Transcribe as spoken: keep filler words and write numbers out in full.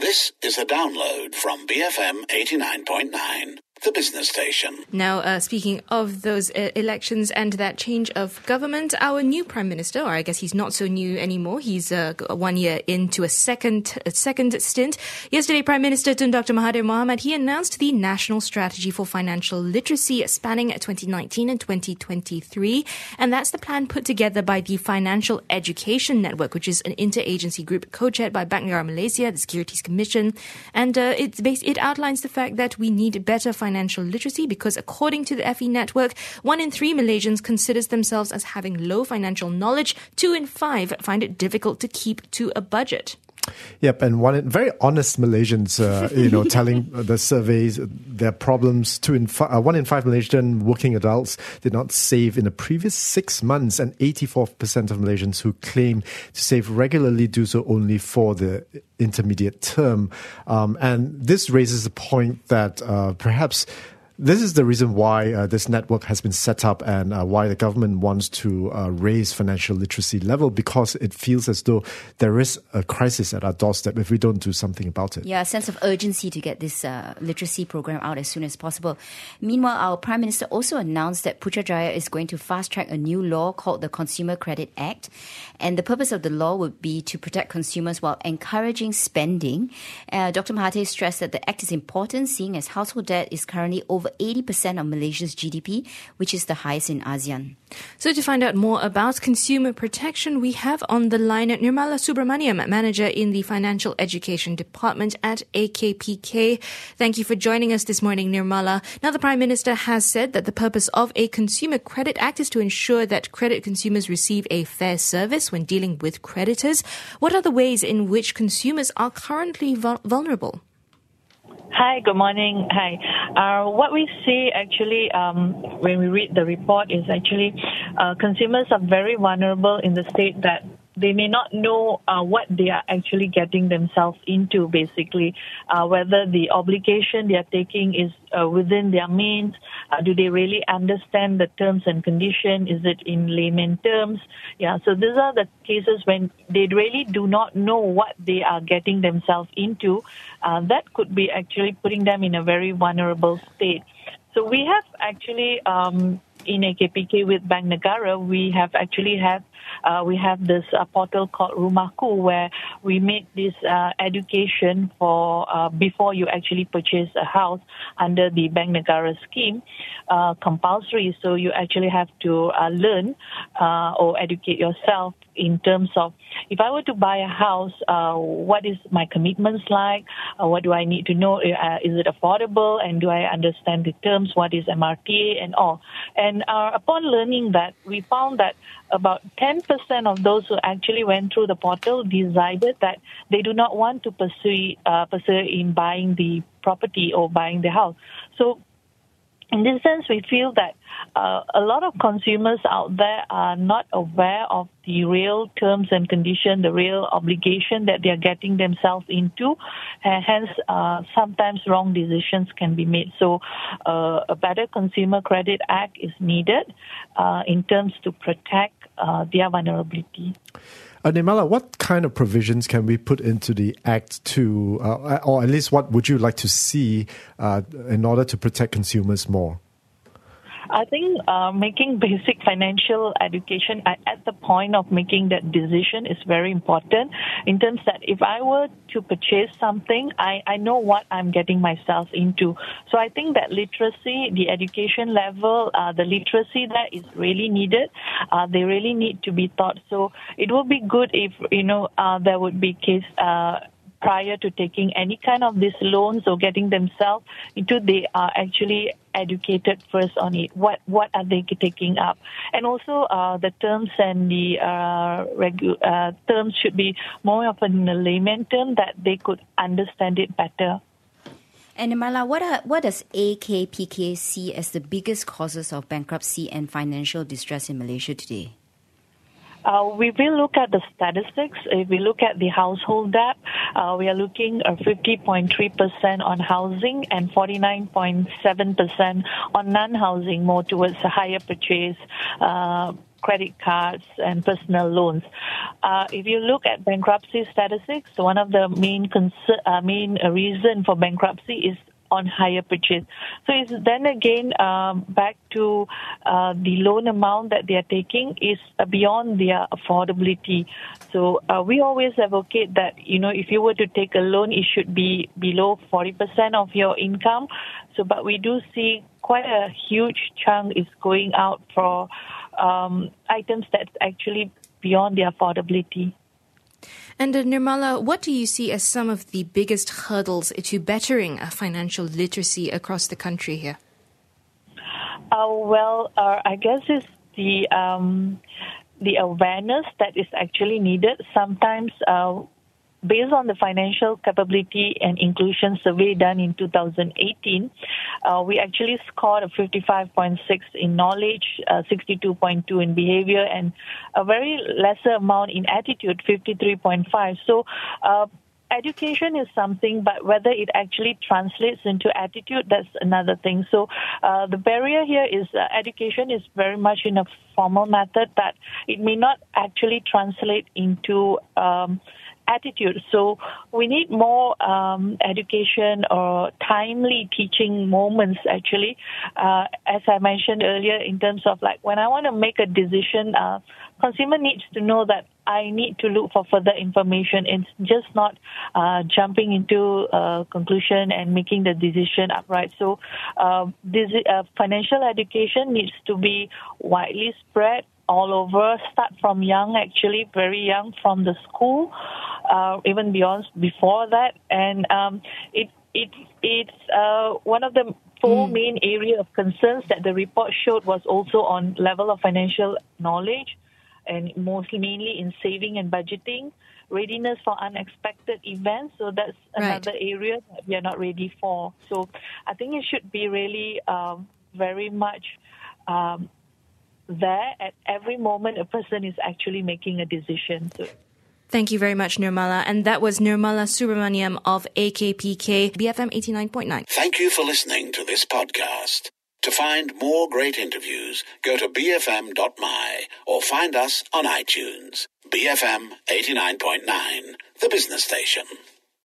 This is a download from B F M eighty-nine point nine, the business station. Now, uh, speaking of those uh, elections and that change of government, our new Prime Minister, or I guess he's not so new anymore, he's uh, one year into a second a second stint. Yesterday, Prime Minister Tun Doctor Mahathir Mohamad, he announced the National Strategy for Financial Literacy spanning twenty nineteen and twenty twenty-three. And that's the plan put together by the Financial Education Network, which is an interagency group co-chaired by Bank Negara Malaysia, the Securities Commission. And uh, it's based, it outlines the fact that we need better financial literacy because, according to the F E Network, one in three Malaysians considers themselves as having low financial knowledge. Two in five find it difficult to keep to a budget. Yep, and one very honest Malaysians, uh, you know, telling the surveys their problems. Two in fi- uh, one in five Malaysian working adults did not save in the previous six months, and eighty-four percent of Malaysians who claim to save regularly do so only for the intermediate term. Um, and this raises the point that uh, perhaps this is the reason why uh, this network has been set up and uh, why the government wants to uh, raise financial literacy level, because it feels as though there is a crisis at our doorstep if we don't do something about it. Yeah, a sense of urgency to get this uh, literacy program out as soon as possible. Meanwhile, our Prime Minister also announced that Putrajaya is going to fast-track a new law called the Consumer Credit Act. And the purpose of the law would be to protect consumers while encouraging spending. Uh, Doctor Mahathir stressed that the act is important, seeing as household debt is currently over eighty percent of Malaysia's G D P, which is the highest in ASEAN. So to find out more about consumer protection, we have on the line Nirmala Subramaniam, manager in the Financial Education Department at A K P K. Thank you for joining us this morning, Nirmala. Now, the Prime Minister has said that the purpose of a Consumer Credit Act is to ensure that credit consumers receive a fair service when dealing with creditors. What are the ways in which consumers are currently vul- vulnerable? Hi, good morning. Hi. Uh, what we see actually um, when we read the report is actually uh, consumers are very vulnerable in the state that they may not know uh, what they are actually getting themselves into, basically, uh, whether the obligation they are taking is uh, within their means. Uh, do they really understand the terms and conditions? Is it in layman terms? Yeah, so these are the cases when they really do not know what they are getting themselves into. Uh, that could be actually putting them in a very vulnerable state. So we have actually, um, in A K P K with Bank Negara, we have actually had Uh, we have this uh, portal called Rumahku, where we make this uh, education for uh, before you actually purchase a house under the Bank Negara scheme uh, compulsory. So you actually have to uh, learn uh, or educate yourself in terms of, if I were to buy a house, uh, what is my commitments like? Uh, what do I need to know? Uh, is it affordable? And do I understand the terms? What is M R T A and all? And uh, upon learning that, we found that about ten percent of those who actually went through the portal decided that they do not want to pursue, uh, pursue in buying the property or buying the house. So in this sense, we feel that uh, a lot of consumers out there are not aware of the real terms and conditions, the real obligation that they are getting themselves into, and hence uh, sometimes wrong decisions can be made. So uh, a better Consumer Credit Act is needed uh, in terms to protect uh, their vulnerability. Uh, Nirmala, what kind of provisions can we put into the Act to, uh, or at least what would you like to see uh, in order to protect consumers more? I think uh, making basic financial education at, at the point of making that decision is very important, in terms that if I were to purchase something, I, I know what I'm getting myself into. So I think that literacy, the education level, uh, the literacy that is really needed, uh, they really need to be taught. So it would be good if, you know, uh, there would be case uh, prior to taking any kind of these loans or getting themselves into, they are actually educated first on it. What what are they taking up? And also uh, the terms and the uh, regu- uh, terms should be more of a layman term that they could understand it better. And Nirmala, what are, what does A K P K see as the biggest causes of bankruptcy and financial distress in Malaysia today? Uh, we will look at the statistics. If we look at the household debt, uh, we are looking at fifty point three percent on housing and forty-nine point seven percent on non-housing, more towards a higher purchase uh, credit cards and personal loans. Uh, if you look at bankruptcy statistics, one of the main concern, uh, main reason for bankruptcy is on higher purchase. So it's then again um, back to uh, the loan amount that they are taking is beyond their affordability. So uh, we always advocate that, you know, if you were to take a loan, it should be below forty percent of your income. So, but we do see quite a huge chunk is going out for um, items that's actually beyond their affordability. And uh, Nirmala, what do you see as some of the biggest hurdles to bettering uh, financial literacy across the country here? Uh, well, uh, I guess it's the um, the awareness that is actually needed. Sometimes, uh, based on the Financial Capability and Inclusion Survey done in two thousand eighteen, uh, we actually scored a fifty-five point six in knowledge, uh, sixty-two point two in behavior, and a very lesser amount in attitude, fifty-three point five. So, uh, education is something, but whether it actually translates into attitude, that's another thing. So uh, the barrier here is uh, education is very much in a formal method, but it may not actually translate into um, attitude. So we need more um, education or timely teaching moments, actually. Uh, as I mentioned earlier, in terms of like when I want to make a decision, uh, consumer needs to know that I need to look for further information. It's just not uh, jumping into a conclusion and making the decision upright. So uh, this uh, financial education needs to be widely spread all over, start from young, actually, very young, from the school, uh, even beyond, before that. And um, it, it, it's uh, one of the four mm. main areas of concerns that the report showed was also on level of financial knowledge, and mostly mainly in saving and budgeting, readiness for unexpected events. So that's another right. area that we are not ready for. So I think it should be really um, very much um, there at every moment a person is actually making a decision. So. Thank you very much, Nirmala. And that was Nirmala Subramaniam of A K P K, B F M eighty-nine point nine. Thank you for listening to this podcast. To find more great interviews, go to b f m dot m y or find us on iTunes. B F M eighty-nine point nine, the business station.